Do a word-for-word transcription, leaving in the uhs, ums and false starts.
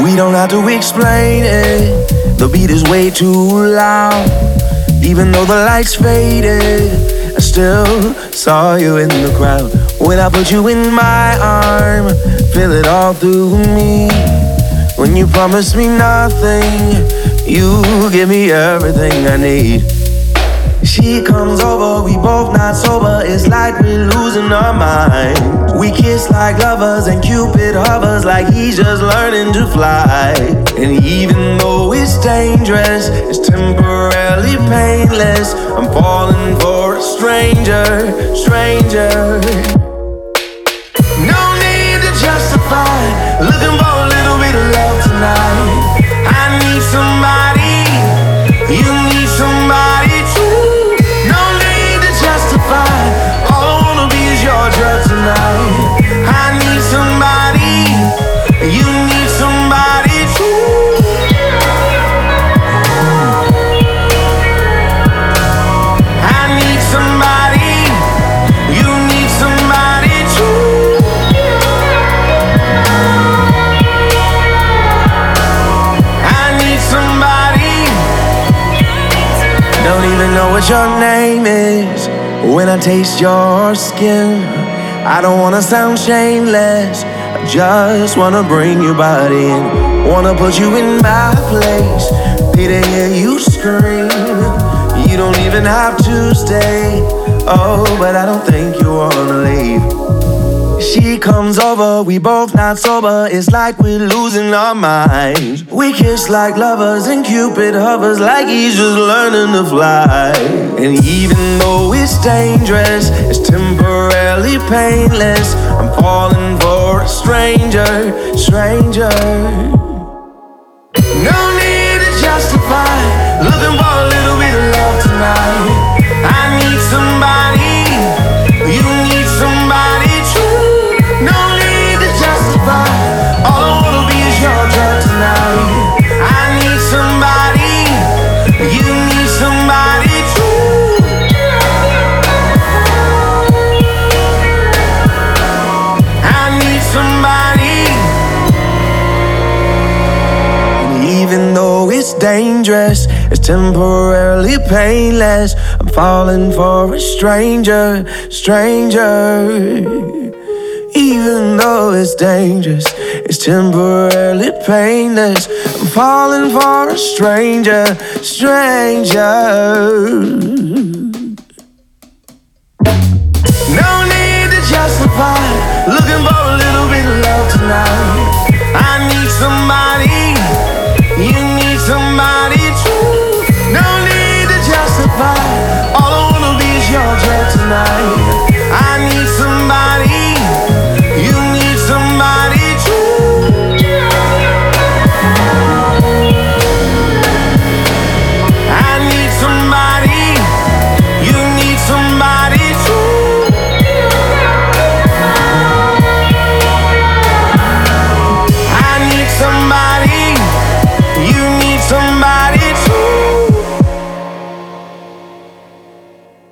We don't have to explain it. The beat is way too loud. Even though the lights faded, I still saw you in the crowd. When I put you in my arm, feel it all through me. When you promise me nothing, you give me everything I need. She comes over, we both not sober. It's like we're losing our minds. We kiss like lovers and Cupid hovers like he's just learning to fly. And even though it's dangerous, it's temporarily painless. I'm falling for a stranger, stranger. No need to justify, looking for a little bit of love tonight. I need somebody, you need somebody too. No need to justify, all I wanna be is your drug tonight. I need somebody, you need somebody too. I need somebody, you need somebody too. I need somebody. Don't even know what your name is. When I taste your skin, I don't wanna sound shameless. I just wanna bring your body in. Wanna put you in my place, pay to hear you scream. You don't even have to stay. Oh, but I don't think you wanna leave. She comes over, we both not sober. It's like we're losing our minds. We kiss like lovers and Cupid hovers like he's just learning to fly. And even though it's dangerous, it's temporarily painless. I'm falling for a stranger, stranger. No need to justify, looking for a little bit of love tonight. I need somebody, you need somebody too. No need to justify, all I wanna be is your drug tonight. I need somebody, you need somebody too. I need somebody. And even though it's dangerous, it's temporarily painless. I'm falling for a stranger, stranger. Even though it's dangerous, it's temporarily painless. I'm falling for a stranger, stranger.